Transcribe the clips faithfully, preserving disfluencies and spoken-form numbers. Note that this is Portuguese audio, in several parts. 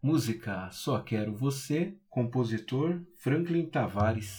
Música Só Quero Você, compositor Franklin Tavares.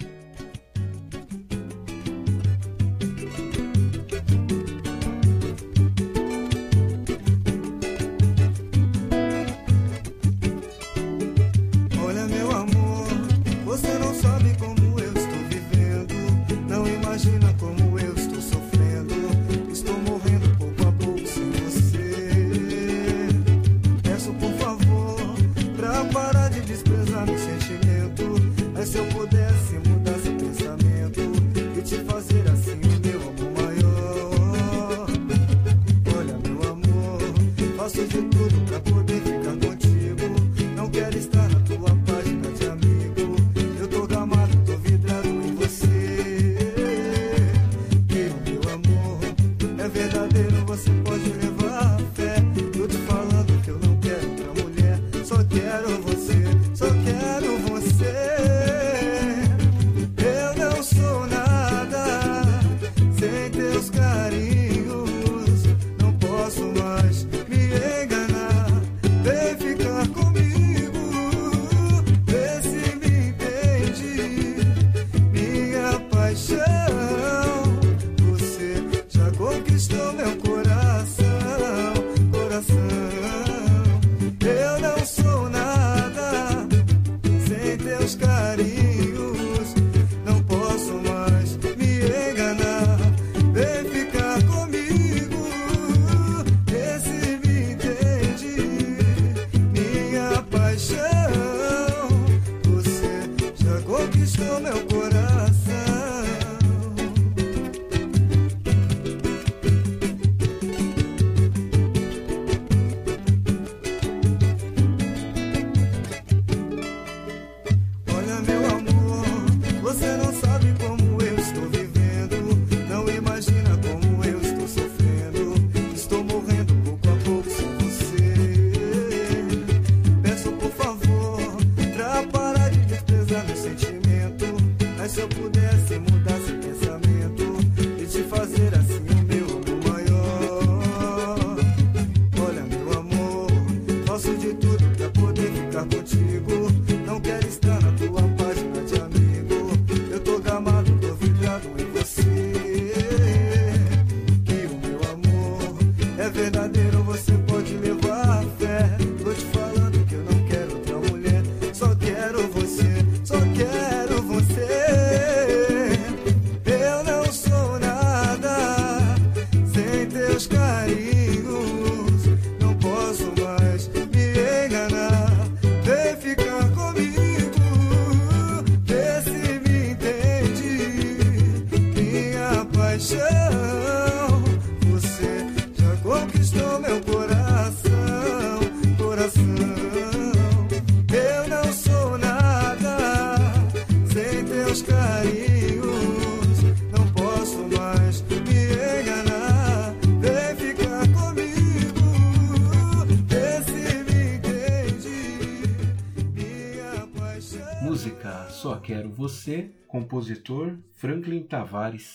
Olha, meu amor, você não sabe como eu estou vivendo, não imagina como eu estou sofrendo, estou morrendo pouco a pouco sem você. Peço por favor pra parar de desprezar meu sentimento, mas se eu pudesse mudar seu pensamento e te fazer assim o meu amor maior. Olha, meu amor, faço de tudo pra poder ficar contigo, não quero estar na tua página de amigo, eu tô gamado, tô vidrado em você. E o meu amor é verdadeiro, você pode levar fé, tô te falando que eu não quero outra mulher, só quero você, só quero você. Eu não sou nada sem teus carinhos, não posso mais me enganar, vem ficar comigo, vê se me entende, minha paixão. Você já conquistou meu coração, coração. Eu não sou nada sem teus carinhos, não posso mais me enganar, vem ficar comigo, vê se me entende, minha paixão. Você já conquistou meu coração. Olha, meu amor, você não sabe como eu estou vivendo, não imagina como eu estou sofrendo, estou morrendo pouco a pouco sem você. Peço por favor pra parar de desprezar meu sentimento, mas se eu pudesse mudar seu pensamento e te fazer assim o meu amor maior. Olha, meu amor, faço de tudo pra poder ficar contigo, não quero estar na tua página de amigo, eu tô gamado, tô vidrado em você. E o meu amor é verdadeiro, você pode levar fé, tô te falando que eu não quero outra mulher, só quero você, só quero você. Eu não sou nada sem teus carinhos, não posso mais me enganar, vem ficar comigo, vê se me entende, minha paixão. Você já conquistou meu coração, coração. Eu não sou nada sem teus carinhos, não posso mais me enganar, vem ficar comigo, vê se me entende, minha paixão. Música Só Quero Você, compositor Franklin Tavares.